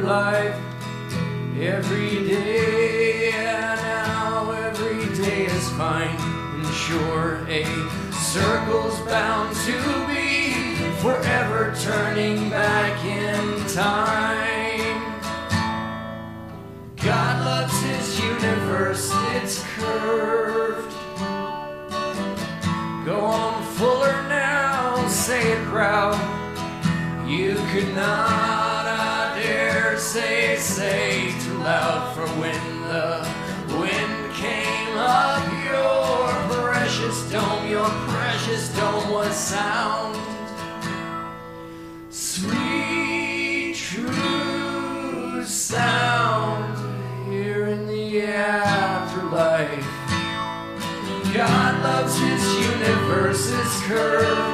afterlife. Every day and now every day is fine and sure. A circle's bound to be forever turning back in time. God loves his universe, it's curved. Go on fuller now, say it proud. You could not, I dare say too loud. For when the wind came up, your precious dome was sound. Sweet, true sound here in the afterlife. God loves his universe, it's curved.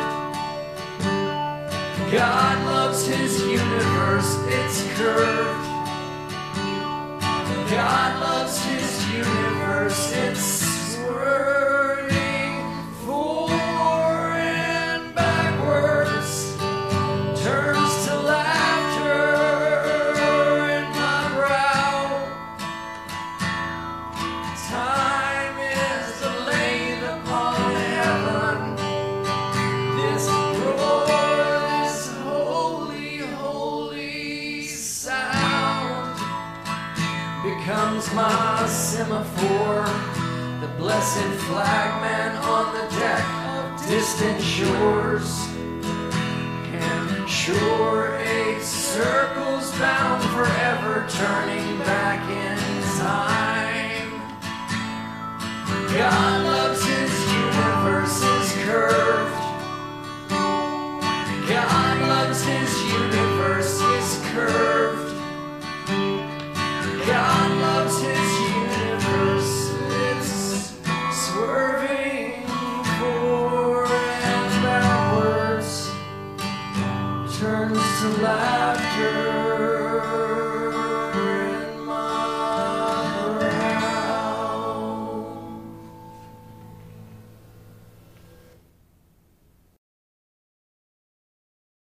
God loves his universe, it's curved. God loves his universe, it's swirling forward and backwards. Turns to laughter in my brow. Time is delayed upon heaven. This becomes my semaphore, the blessed flagman on the deck of distant shores. And sure, a circle's bound forever turning